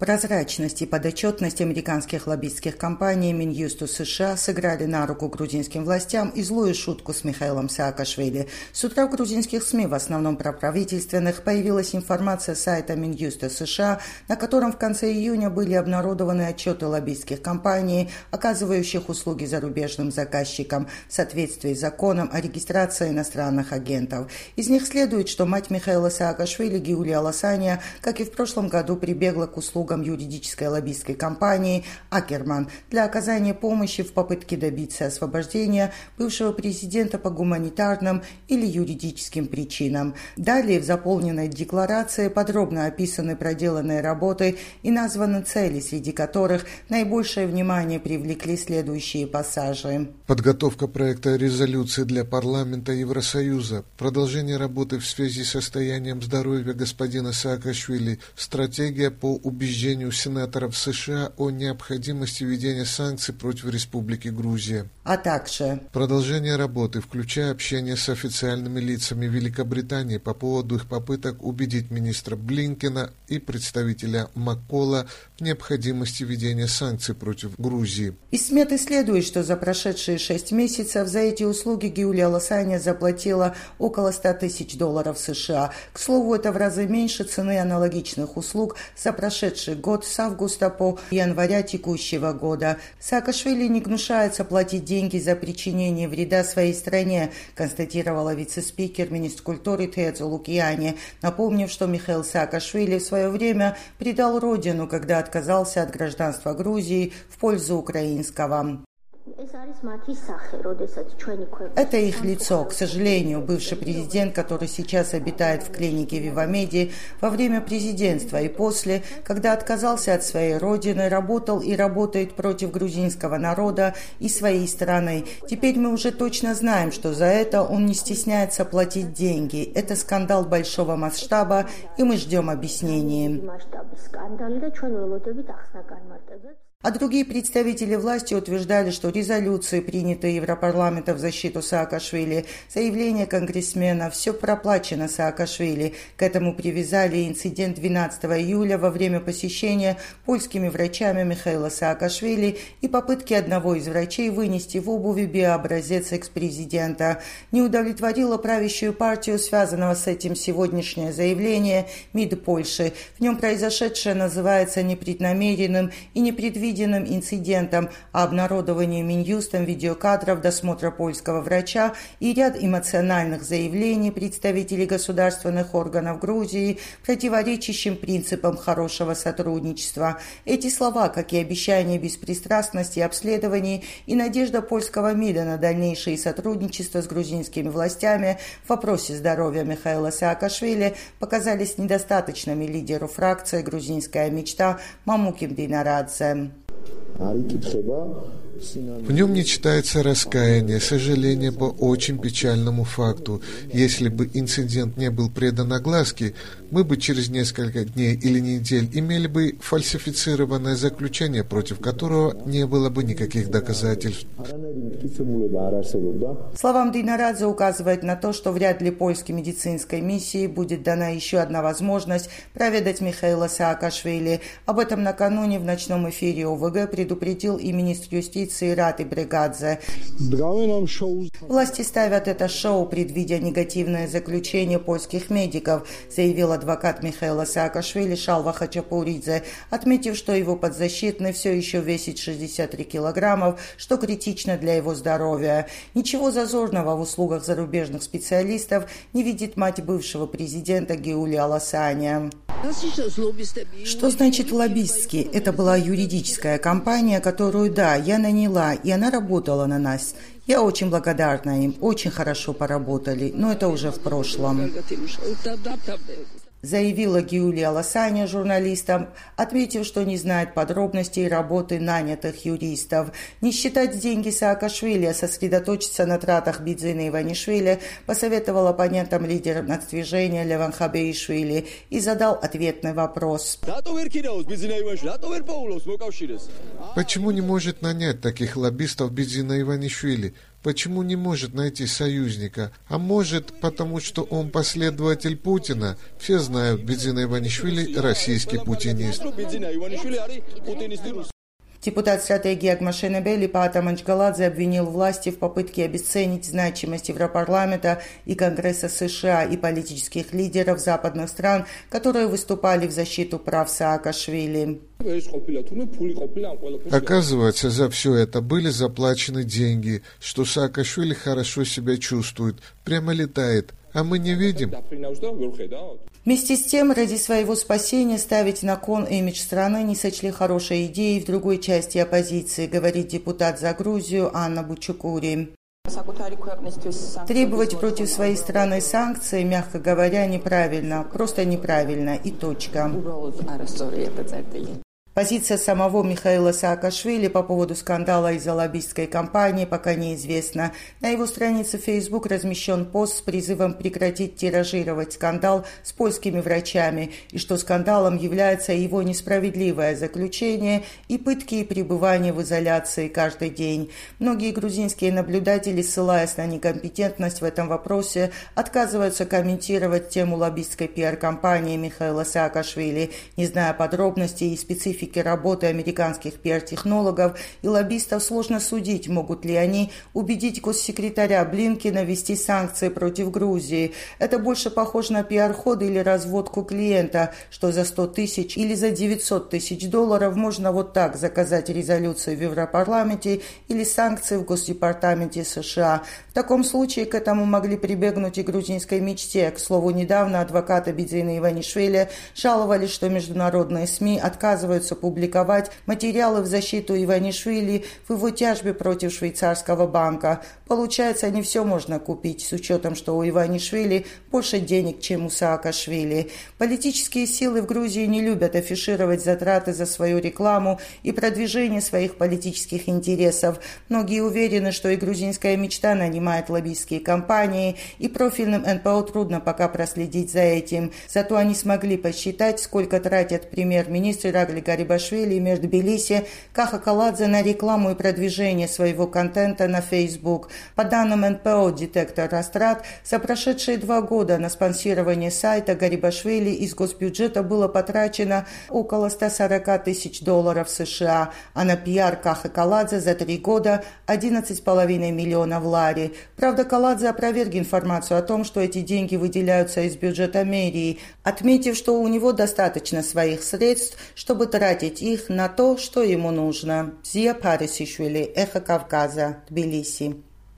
Прозрачность и подотчетность американских лоббистских компаний Минюсту США сыграли на руку грузинским властям и злую шутку с Михаилом Саакашвили. С утра в грузинских СМИ, в основном проправительственных, появилась информация сайта Минюста США, на котором в конце июня были обнародованы отчеты лоббистских компаний, оказывающих услуги зарубежным заказчикам в соответствии с законом о регистрации иностранных агентов. Из них следует, что мать Михаила Саакашвили, Гиулия Лосаня, как и в прошлом году, прибегла к услугам юридической лоббистской компании «Акерман» для оказания помощи в попытке добиться освобождения бывшего президента по гуманитарным или юридическим причинам. Далее в заполненной декларации подробно описаны проделанные работы и названы цели, среди которых наибольшее внимание привлекли следующие пассажи. Подготовка проекта резолюции для парламента Евросоюза, продолжение работы в связи с состоянием здоровья господина Саакашвили, стратегия по убеждению сенаторов США о необходимости введения санкций против Республики Грузия, а также продолжение работы, включая общение с официальными лицами Великобритании по поводу их попыток убедить министра Блинкена и представителя Маккола в необходимости введения санкций против Грузии. Из сметы следует, что за прошедшие 6 месяцев за эти услуги Гиулия Лосаня заплатила около $100 000 США. К слову, это в разы меньше цены аналогичных услуг за прошедший год с августа по января текущего года. Саакашвили не гнушается платить деньги за причинение вреда своей стране, констатировала вице-спикер Министкультуры Теодзо Лукьяни, напомнив, что Михаил Саакашвили в свое время предал родину, когда отказался от гражданства Грузии в пользу украинского. Это их лицо. К сожалению, бывший президент, который сейчас обитает в клинике Вивамеди, во время президентства и после, когда отказался от своей родины, работал и работает против грузинского народа и своей страны. Теперь мы уже точно знаем, что за это он не стесняется платить деньги. Это скандал большого масштаба, и мы ждем объяснений. А другие представители власти утверждали, что резолюции, принятые Европарламентом в защиту Саакашвили, заявления конгрессмена, все проплачено Саакашвили. К этому привязали инцидент 12 июля во время посещения польскими врачами Михаила Саакашвили и попытки одного из врачей вынести в обуви биообразец экс-президента. Не удовлетворило правящую партию, связанного с этим сегодняшнее заявление МИД Польши. В нем произошедшее называется непреднамеренным и непредвиденным инцидентом, а обнародование Минюстом видеокадров досмотра польского врача и ряд эмоциональных заявлений представителей государственных органов Грузии, противоречащим принципам хорошего сотрудничества. Эти слова, как и обещание беспристрастности обследований и надежда польского МИДа на дальнейшее сотрудничество с грузинскими властями в вопросе здоровья Михаила Саакашвили, показались недостаточными лидеру фракции «Грузинская мечта» Мамуким Дейнарадзе. В нем не читается раскаяние, сожаление по очень печальному факту. Если бы инцидент не был предан огласке, мы бы через несколько дней или недель имели бы фальсифицированное заключение, против которого не было бы никаких доказательств. Словам Дейнарадзе указывает на то, что вряд ли польской медицинской миссии будет дана еще одна возможность проведать Михаила Саакашвили. Об этом накануне в ночном эфире ОВГ предупредил и министр юстиции Рати Бригадзе. Власти ставят это шоу, предвидя негативное заключение польских медиков, заявил адвокат Михаила Саакашвили Шалва Хачапуридзе, отметив, что его подзащитный все еще весит 63 килограммов, что критично для его здоровья. Ничего зазорного в услугах зарубежных специалистов не видит мать бывшего президента Гиулия Лосаня. Что значит лоббистский? Это была юридическая компания, которую, да, я наняла, и она работала на нас. Я очень благодарна им, очень хорошо поработали, но это уже в прошлом. Заявила Гиулия Лосаня журналистам, отметив, что не знает подробностей работы нанятых юристов. Не считать деньги Саакашвили, а сосредоточиться на тратах Бидзины Иванишвили, посоветовал оппонентам лидера нацдвижения Леван Хабеишвили и задал ответный вопрос. Почему не может нанять таких лоббистов Бидзина Иванишвили? Почему не может найти союзника? А может, потому что он последователь Путина? Все знают, Бидзина Иванишвили – российский путинист. Депутат стратегии Агмашенебели Паата Манчгаладзе обвинил власти в попытке обесценить значимость Европарламента и Конгресса США и политических лидеров западных стран, которые выступали в защиту прав Саакашвили. Оказывается, за все это были заплачены деньги, что Саакашвили хорошо себя чувствует, прямо летает, а мы не видим. Вместе с тем, ради своего спасения ставить на кон имидж страны не сочли хорошей идеей в другой части оппозиции, говорит депутат за Грузию Анна Бучукури. Требовать против своей страны санкции, мягко говоря, неправильно, просто неправильно и точка. Позиция самого Михаила Саакашвили по поводу скандала из-за лоббистской кампании пока неизвестна. На его странице Facebook размещен пост с призывом прекратить тиражировать скандал с польскими врачами, и что скандалом является его несправедливое заключение и пытки и пребывание в изоляции каждый день. Многие грузинские наблюдатели, ссылаясь на некомпетентность в этом вопросе, отказываются комментировать тему лоббистской пиар-кампании Михаила Саакашвили, не зная подробностей и специфики работы американских пиар-технологов и лоббистов. Сложно судить, могут ли они убедить госсекретаря Блинкена ввести санкции против Грузии. Это больше похоже на пиар-ход или разводку клиента, что за 100 тысяч или за 900 тысяч долларов можно вот так заказать резолюцию в Европарламенте или санкции в Госдепартаменте США. В таком случае к этому могли прибегнуть и грузинской мечте. К слову, недавно адвокаты Бидзины Иванишвили жаловались, что международные СМИ отказываются публиковать материалы в защиту Иванишвили в его тяжбе против швейцарского банка. Получается, не все можно купить, с учетом, что у Иванишвили больше денег, чем у Саакашвили. Политические силы в Грузии не любят афишировать затраты за свою рекламу и продвижение своих политических интересов. Многие уверены, что и грузинская мечта нанимает лоббистские компании, и профильным НПО трудно пока проследить за этим. Зато они смогли посчитать, сколько тратят премьер-министр Ирагли Гарибашвили и мэр Тбилиси Каха Каладзе на рекламу и продвижение своего контента на Facebook. По данным НПО «Детектор Растрат», за прошедшие 2 года на спонсирование сайта Гарибашвили из госбюджета было потрачено около 140 тысяч долларов США, а на пиар Кахы Каладзе за 3 года 11,5 миллионов лари. Правда, Каладзе опроверг информацию о том, что эти деньги выделяются из бюджета мэрии, отметив, что у него достаточно своих средств, чтобы тратить их на то, что ему нужно. Зия Парисишвили, Эхо Кавказа, Тбилиси.